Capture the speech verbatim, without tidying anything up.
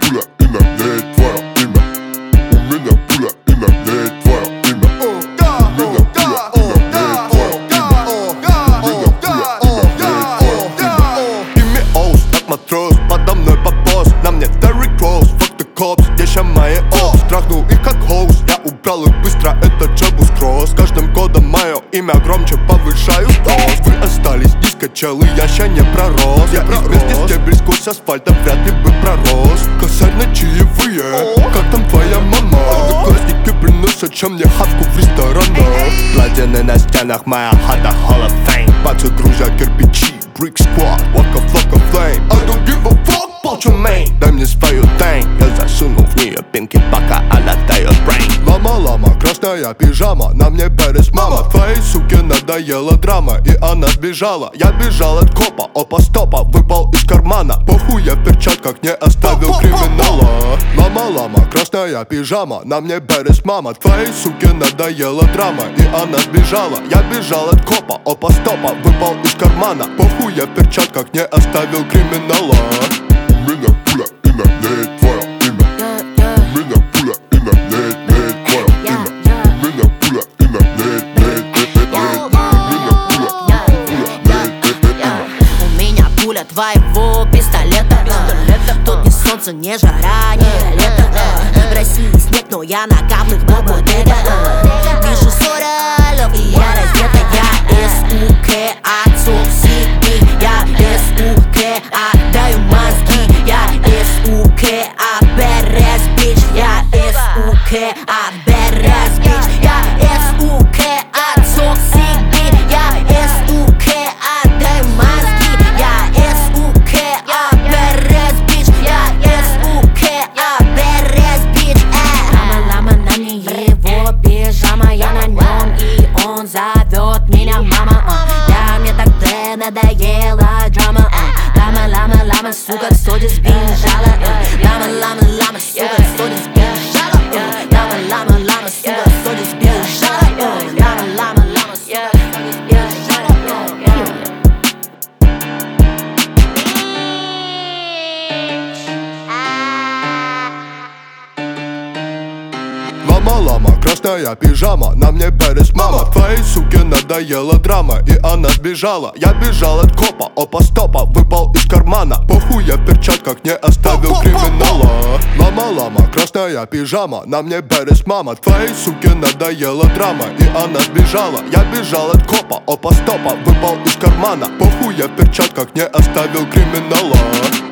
пуля и на ней твое имя. У меня пуля и на ней твое имя. У меня пуля и на ней твое имя. У меня пуля и на ней твое имя. Give me O's, как матрос, подо мной подбос. На мне Terry Cross, fuck the cops, еще мои опс. Трахнул их как хоус, я убрал их быстро, это Джабус Кросс. С каждым годом мое имя громче, повышаю тост. Вы остались дискочелы, я ща не пророс. Я из стебель сквозь асфальта вряд ли бы пророс. Косарь на чаевые, как там твоя мама? Одноклассники приносят, чем мне хавку в ресторанах. Платины на стенах, моя хата Hall of Fame. Пацы грузя кирпичи, Brick Squad, walk a flock of flame. I don't give a fuck about your main. Дай мне свою тень, я засуну в нее пинки, пока она дает brain. Лама-лама, красная пижама, на мне Берес мама. Твоей суке надоела драма, и она сбежала. Я бежал от копа, опа стопа, выпал из кармана. Похуй, я в перчатках не оставил криминала. Лама-лама, красная пижама, на мне Берес мама. Твоей суке надоела драма, и она сбежала. Я бежал от копа, опа стопа, выпал из кармана. Похуй, я в перчатках не оставил криминала. У меня пуля и на ней твое имя. У меня пуля и на ней ней твое имя. У меня пуля и на ней ней ней ней. У меня пуля У меня пуля твоего пистолета. Тут ни солнце, ни жара, ни лето. В России снег, но я на каплях Бободега. Вижу соралов, и я раздета. Я СУК, отцов себе. Я СУК, отдаю мозги. Я СУК, а Берес, бич. Я СУК, а Берес, бич. Я СУК, отцов себе. Я СУК, отдаю мозги. Я СУК, а Берес, бич. Я СУК, а Берес, бич. Лама-лама, на мне его пижама. Я на нем, и он зовет меня мама. Да, мне так надоела драма. Лама-лама-лама, сука, кто сбежала. Лама-лама-лама, сука, кто сбежала. Лама-лама-лама, сука, кто сбежала. Лама-лама-лама, сука, кто сбежала. Лама-лама, красная пижама, на мне Берес мама. Твоей суке надоела драма, и она сбежала. Я бежал от копа, опа стопа, выпал из кармана. Похуй, я в перчатках не оставил криминала. Лама-лама, красная пижама, на мне Берес мама. Твоей суке надоела драма, и она сбежала. Я бежал от копа, опа стопа, выпал из кармана. Похуй, я в перчатках не оставил криминала.